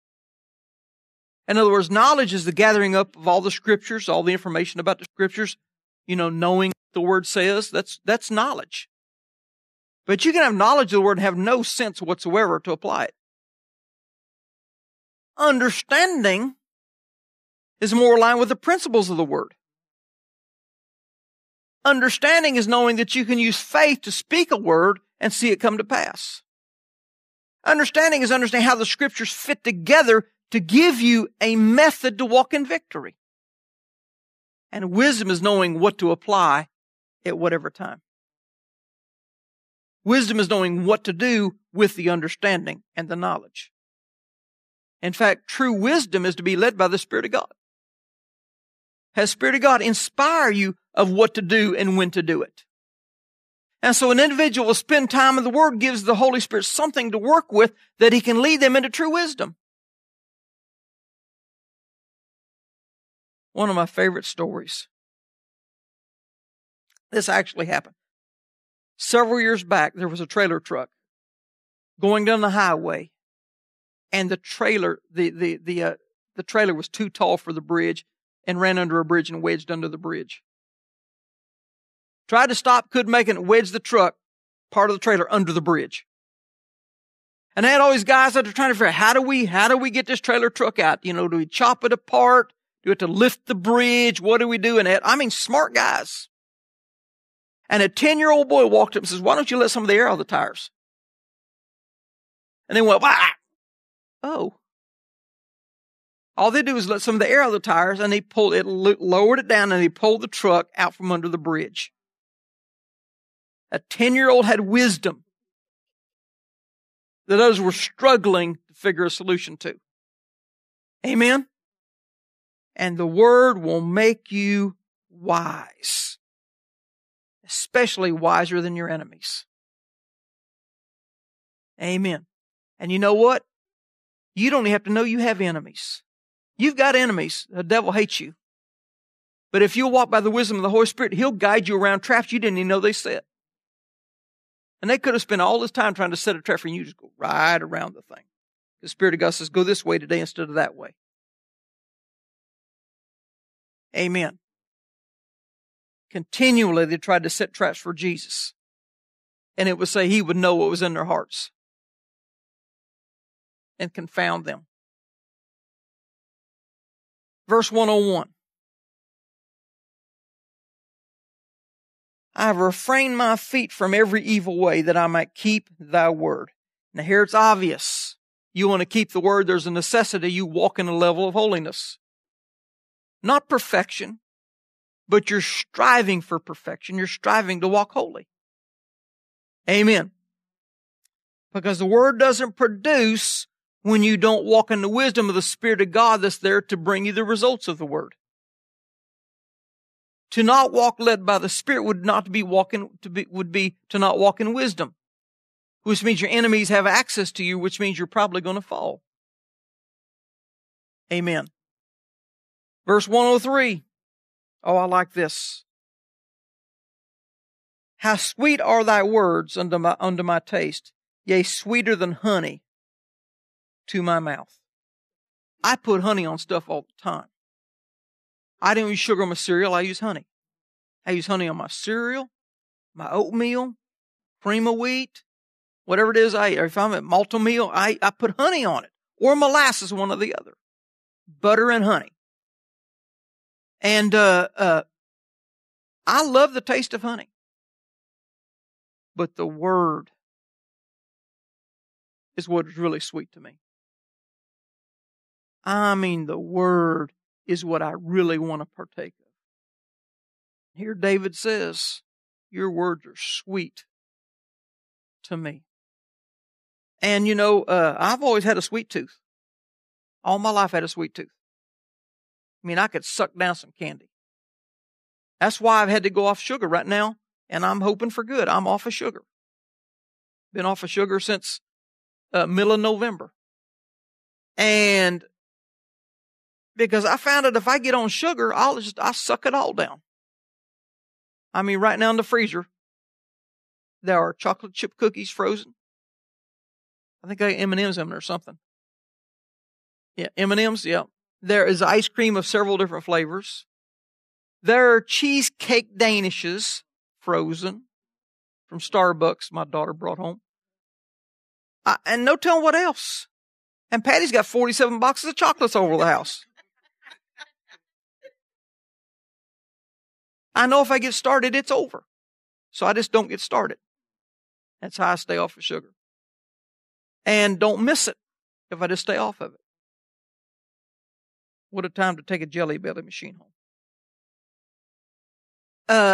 In other words, knowledge is the gathering up of all the Scriptures, all the information about the Scriptures, you know, knowing what the Word says. That's, that's knowledge. But you can have knowledge of the Word and have no sense whatsoever to apply it. Understanding is more aligned with the principles of the Word. Understanding is knowing that you can use faith to speak a word and see it come to pass. Understanding is understanding how the Scriptures fit together to give you a method to walk in victory. And wisdom is knowing what to apply at whatever time. Wisdom is knowing what to do with the understanding and the knowledge. In fact, true wisdom is to be led by the Spirit of God. Has the Spirit of God inspire you of what to do and when to do it? And so an individual will spend time in the Word, gives the Holy Spirit something to work with that He can lead them into true wisdom. One of my favorite stories. This actually happened. Several years back, there was a trailer truck going down the highway, and the trailer, the the the uh, the trailer was too tall for the bridge and ran under a bridge and wedged under the bridge. Tried to stop, couldn't make it, and wedged the truck, part of the trailer, under the bridge. And they had all these guys that are trying to figure out, how do we, how do we get this trailer truck out? You know, do we chop it apart? Do we have to lift the bridge? What do we do in it? I mean, smart guys. And a ten-year-old boy walked up and says, why don't you let some of the air out of the tires? And they went, wah! Oh. All they do is let some of the air out of the tires, and they pulled it, lowered it down, and they pulled the truck out from under the bridge. A ten-year-old had wisdom that others were struggling to figure a solution to. Amen? And the Word will make you wise, especially wiser than your enemies. Amen. And you know what? You don't even have to know you have enemies. You've got enemies. The devil hates you. But if you'll walk by the wisdom of the Holy Spirit, He'll guide you around traps you didn't even know they set. And they could have spent all this time trying to set a trap for you. You just go right around the thing. The Spirit of God says, go this way today instead of that way. Amen. Continually, they tried to set traps for Jesus. And it would say He would know what was in their hearts and confound them. Verse one oh one. I have refrained my feet from every evil way that I might keep thy word. Now here it's obvious. You want to keep the word, there's a necessity you walk in a level of holiness. Not perfection, but you're striving for perfection. You're striving to walk holy. Amen. Because the word doesn't produce when you don't walk in the wisdom of the Spirit of God that's there to bring you the results of the word. To not walk led by the Spirit would not be walking, to be, would be to not walk in wisdom, which means your enemies have access to you, which means you're probably going to fall. Amen. Verse one oh three. Oh, I like this. How sweet are thy words unto my, unto my taste, yea, sweeter than honey to my mouth. I put honey on stuff all the time. I don't use sugar on my cereal, I use honey. I use honey on my cereal, my oatmeal, cream of wheat, whatever it is I eat. Or if I'm at malto meal, I, I put honey on it. Or molasses, one or the other. Butter and honey. And uh, uh, I love the taste of honey. But the word is what is really sweet to me. I mean, the word is what I really want to partake of. Here David says, your words are sweet to me. And you know, uh, I've always had a sweet tooth. All my life I had a sweet tooth. I mean, I could suck down some candy. That's why I've had to go off sugar right now, and I'm hoping for good. I'm off of sugar. Been off of sugar since uh, middle of November. And because I found that if I get on sugar, I'll just, I suck it all down. I mean, right now in the freezer, there are chocolate chip cookies frozen. I think I got M and M's in there or something. Yeah, M and M's, yeah. There is ice cream of several different flavors. There are cheesecake danishes frozen from Starbucks my daughter brought home. I, and no telling what else. And Patty's got forty-seven boxes of chocolates over the house. I know if I get started, it's over. So I just don't get started. That's how I stay off of sugar. And don't miss it if I just stay off of it. What a time to take a Jelly Belly machine home. Uh,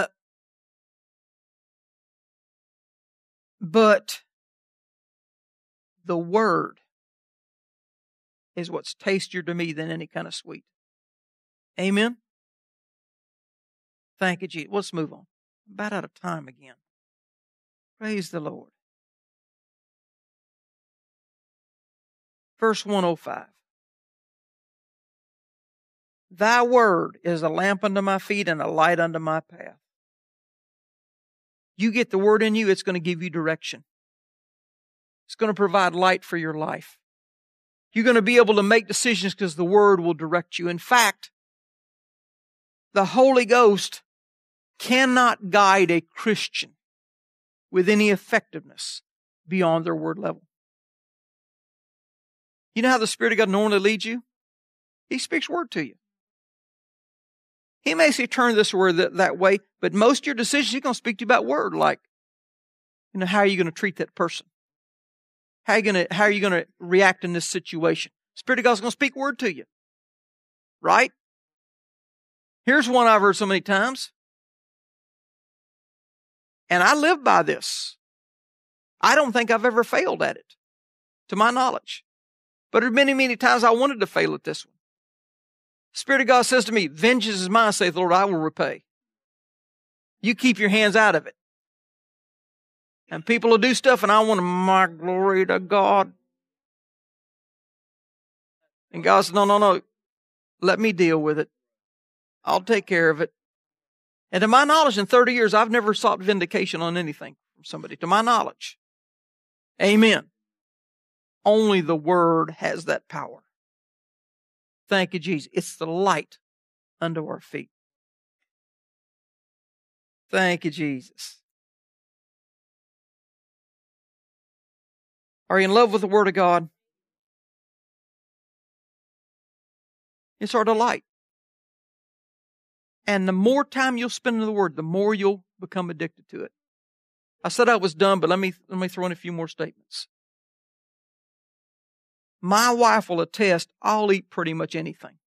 but the word is what's tastier to me than any kind of sweet. Amen? Thank you, Jesus. Let's move on. I'm about out of time again. Praise the Lord. Verse one oh five. Thy word is a lamp unto my feet and a light unto my path. You get the word in you, it's going to give you direction. It's going to provide light for your life. You're going to be able to make decisions because the word will direct you. In fact, the Holy Ghost cannot guide a Christian with any effectiveness beyond their word level. You know how the Spirit of God normally leads you? He speaks word to you. He may say turn this word that, that way, but most of your decisions, He's going to speak to you about word, like, you know, how are you going to treat that person? How are you going to, how are you going to react in this situation? Spirit of God's going to speak word to you. Right? Here's one I've heard so many times. And I live by this. I don't think I've ever failed at it, to my knowledge. But there are many, many times I wanted to fail at this one. Spirit of God says to me, vengeance is mine, saith the Lord, I will repay. You keep your hands out of it. And people will do stuff and I want to, my glory to God. And God says, no, no, no. Let me deal with it. I'll take care of it. And to my knowledge, in thirty years, I've never sought vindication on anything from somebody. To my knowledge. Amen. Only the Word has that power. Thank you, Jesus. It's the light under our feet. Thank you, Jesus. Are you in love with the Word of God? It's our delight. And the more time you'll spend in the Word, the more you'll become addicted to it. I said I was done, but let me, let me throw in a few more statements. My wife will attest, I'll eat pretty much anything.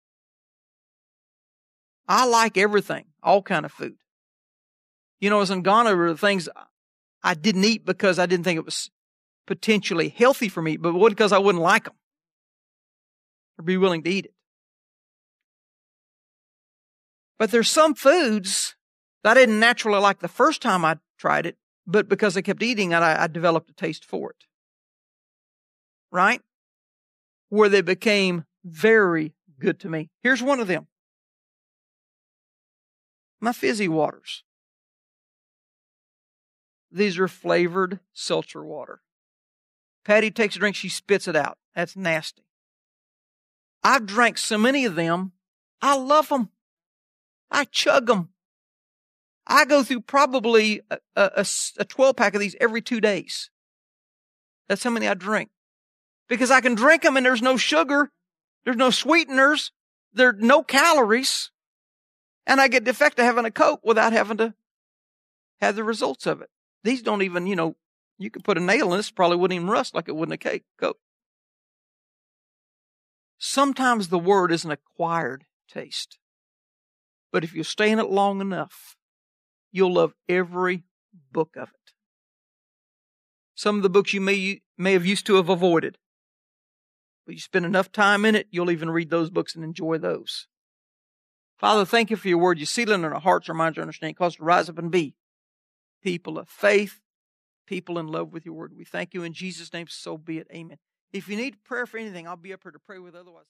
I like everything, all kind of food. You know, I was in Ghana, there were things I didn't eat because I didn't think it was potentially healthy for me, but it wasn't because I wouldn't like them or be willing to eat it. But there's some foods that I didn't naturally like the first time I tried it, but because I kept eating it, I, I developed a taste for it. Right? Where they became very good to me. Here's one of them. My fizzy waters. These are flavored seltzer water. Patty takes a drink, she spits it out. That's nasty. I've drank so many of them, I love them. I chug them. I go through probably a, a, a twelve pack of these every two days. That's how many I drink. Because I can drink them and there's no sugar, there's no sweeteners, there's no calories, and I get the effect of having a Coke without having to have the results of it. These don't even, you know, you could put a nail in this, probably wouldn't even rust like it would in a cake, Coke. Sometimes the Word is an acquired taste. But if you stay in it long enough, you'll love every book of it. Some of the books you may, may have used to have avoided. But you spend enough time in it, you'll even read those books and enjoy those. Father, thank you for your Word. You seal it in our hearts, our minds, our understanding. Cause us to rise up and be people of faith, people in love with your Word. We thank you in Jesus' name, so be it. Amen. If you need prayer for anything, I'll be up here to pray with. Otherwise,